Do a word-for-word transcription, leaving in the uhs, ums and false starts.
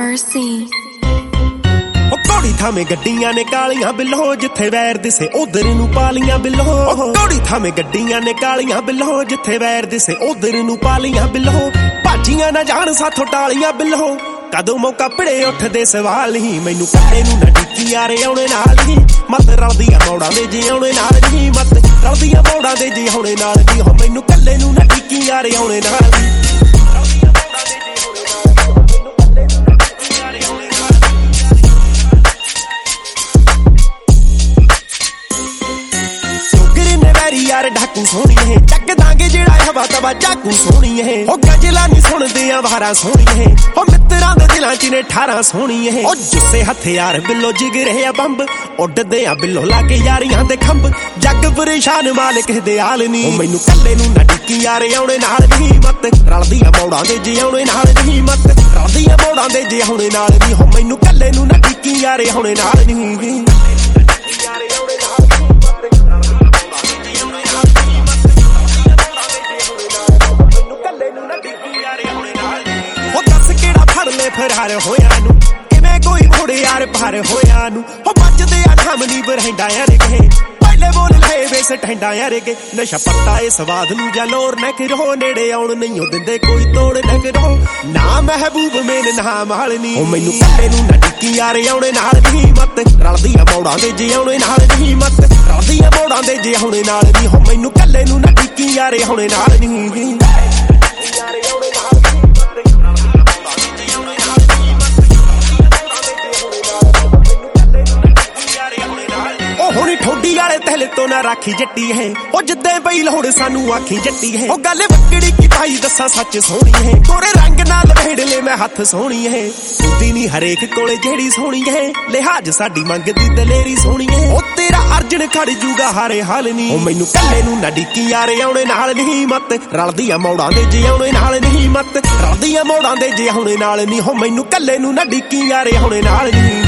mercy. ਘੋੜੀ ਥਾਵੇਂ ਗੱਡੀਆਂ ਨੇ ਕਾਲੀਆਂ ਬਿੱਲੋ ਜਿੱਥੇ ਵੈਰ ਦਿਸੇ ਉਧਰ ਨੂੰ ਪਾਲੀਆਂ ਬਿੱਲੋ ਘੋੜੀ ਥਾਵੇਂ ਗੱਡੀਆਂ ਨੇ ਕਾਲੀਆਂ ਬਿੱਲੋ ਜਿੱਥੇ ਵੈਰ ਦਿਸੇ ਉਧਰ ਨੂੰ ਪਾਲੀਆਂ ਬਿੱਲੋ ਭਾਜੀਆਂ ਨਾ ਜਾਣ ਸਾਥੋਂ ਟਾਲੀਆਂ ਬਿੱਲੋ ਕਦੋਂ ਮੌਕਾ ਭਿੜੇ ਉੱਠਦੇ ਸਵਾਲ ਹੀ ਮੈਨੂੰ ਕੱਲੇ ਨੂੰ ਨਾ ਡਿੱਕੀ ਯਾਰੇ ਆਉਣੇ ਨਾਲ ਹੀ ਮਤ ਰਲਦੀਆਂ ਮੋੜਾਂ ਦੇ ਜੀ ਆਉਣੇ ਨਾਲ ਹੀ ਮਤ ਰਲਦੀਆਂ ਮੋੜਾਂ ਦੇ ਜੀ ਆਉਣੇ ਨਾਲ ਹੀ ਹੋ ਮੈਨੂੰ ਕੱਲੇ ਨੂੰ ਨਾ ਡਿੱਕੀ ਯਾਰੇ ਆਉਣੇ ਨਾਲ ਹੀ ਯਾਰ ਢਾਕੂ ਸੋਹਣੀ ਹੈ ਚੱਕ ਦਾਂਗੇ ਜਿਹੜਾ ਹਵਾ ਤਵਾ ਚਾਕੂ ਸੋਹਣੀ ਹੈ ਉਹ ਗਜਲਾ ਨਹੀਂ ਸੁਣਦੇ ਆ ਵਾਰਾਂ ਸੋਹਣੀ ਹੈ ਉਹ ਮਿੱਤਰਾਂ ਦੇ ਦਿਲਾਂ ਚ ਨੇ ਠਾਰਾਂ ਸੋਹਣੀ ਹੈ ਉਹ ਜਿੱਸੇ ਹਥਿਆਰ ਬਿੱਲੋ ਜਿਗਰੇ ਆ ਬੰਬ ਉੱਡਦੇ ਆ ਬਿੱਲੋ ਲਾ ਕੇ ਯਾਰੀਆਂ ਦੇ ਖੰਭ ਜੱਗ ਪਰੇਸ਼ਾਨ ਮਾਲਕ ਦੇ ਹਾਲ ਨਹੀਂ ਉਹ ਮੈਨੂੰ ਕੱਲੇ ਨੂੰ ਨਾ ਡਿੱਕੀ ਯਾਰੇ ਆਉਣੇ ਨਾਲ ਨਹੀਂ ਮਤ ਰਲਦੀਆਂ ਮੋੜਾਂ ਦੇ ਜੀ ਆਉਣੇ ਨਾਲ ਨਹੀਂ ਮਤ ਰਲਦੀਆਂ ਮੋੜਾਂ ਦੇ ਜੀ ਆਉਣੇ ਨਾਲ ਨਹੀਂ ਹੋ ਮੈਨੂੰ ਕੱਲੇ ਨੂੰ ਨਾ ਡਿੱਕੀ ਯਾਰੇ ਆਉਣੇ ਨਾਲ ਨਹੀਂ ਫਰਾਰ ਹੋਇਆ ਨੂੰ ਕਿਵੇਂ ਕੋਈ ਘੋੜੇ ਯਾਰ ਭਰ ਹੋਇਆ ਨੂੰ ਉਹ ਮੱਚਦੇ ਆ ਠਾਮਨੀ ਬਰਹਿੰਡਾ ਯਾਰ ਕੇ ਪਹਿਲੇ ਬੋਲ ਲਏ ਵੇ ਸਟੈਂਡਾ ਯਾਰ ਕੇ ਨਸ਼ਾ ਪੱਤਾ ਇਹ ਸਵਾਦ ਨੂੰ ਜਾਂ ਲੋਰ ਨਾ ਕਰੋ ਨੇੜੇ ਆਉਣ ਨਹੀਂ ਉਹ ਦਿੰਦੇ ਕੋਈ ਤੋੜ ਨਾ ਕਰੋ ਨਾ ਮਹਿਬੂਬ ਮੇਨ ਨਾ ਮਾਲਨੀ ਉਹ ਮੈਨੂੰ ਕੱਲੇ ਨੂੰ ਨਾ ਡਿੱਕੀ ਯਾਰ ਆਉਣੇ ਨਾਲ ਨਹੀਂ ਮਤ ਰਲਦੀਆਂ ਮੋੜਾਂ ਦੇ ਜੀ ਆਉਣੇ ਨਾਲ ਨਹੀਂ ਮਤ ਰਲਦੀਆਂ ਮੋੜਾਂ ਦੇ ਜੀ ਆਉਣੇ ਨਾਲ ਨਹੀਂ ਹੋ ਮੈਨੂੰ ਕੱਲੇ ਨੂੰ ਨਾ ਡਿੱਕੀ ਯਾਰ ਆਉਣੇ ਨਾਲ ਨਹੀਂ ਹੁਣੀ ਠੋਡੀ ਵਾਲੇ ਤਹਿਲ ਤੋਂ ਨਾ ਰਾਖੀ ਜੱਟੀ ਹੈ ਉਹ ਜਿੱਦਾਂ ਪਈ ਲੋੜ ਸਾਨੂੰ ਆਖੀ ਜੱਟੀ ਹੈ ਉਹ ਗੱਲ ਵੱਕੜੀ ਕੀ ਭਾਈ ਦੱਸਾਂ ਸੱਚ ਸੋਹਣੀ ਹੈ ਕੋਰੇ ਰੰਗ ਨਾਲ ਵੇੜ ਲੈ ਮੈਂ ਹੱਥ ਸੋਹਣੀ ਹੈ ਹੁੰਦੀ ਨਹੀਂ ਹਰੇਕ ਕੋਲੇ ਜਿਹੜੀ ਸੋਹਣੀ ਹੈ ਲਿਹਾਜ਼ ਸਾਡੀ ਮੰਗਦੀ ਦਲੇਰੀ ਸੋਹਣੀ ਹੈ ਉਹ ਤੇਰਾ ਅਰਜਨ ਖੜ ਜੂਗਾ ਹਾਰੇ ਹਾਲ ਨਹੀਂ ਉਹ ਮੈਨੂੰ ਕੱਲੇ ਨੂੰ ਨਾ ਡਿੱਕੀ ਯਾਰੇ ਆਉਣੇ ਨਾਲ ਨਹੀਂ ਮਤ ਰਲਦੀਆਂ ਮੋੜਾਂ ਦੇ ਜੀ ਆਉਣੇ ਨਾਲ ਨਹੀਂ ਮਤ ਰਲਦੀਆਂ ਮੋੜਾਂ ਦੇ ਜੀ ਆਉਣੇ ਨਾਲ ਨਹੀਂ ਹੋ ਮੈਨੂੰ ਕੱਲੇ ਨੂੰ ਨਾ ਡਿੱਕੀ ਯਾਰੇ ਆਉਣੇ ਨਾਲ ਨਹੀਂ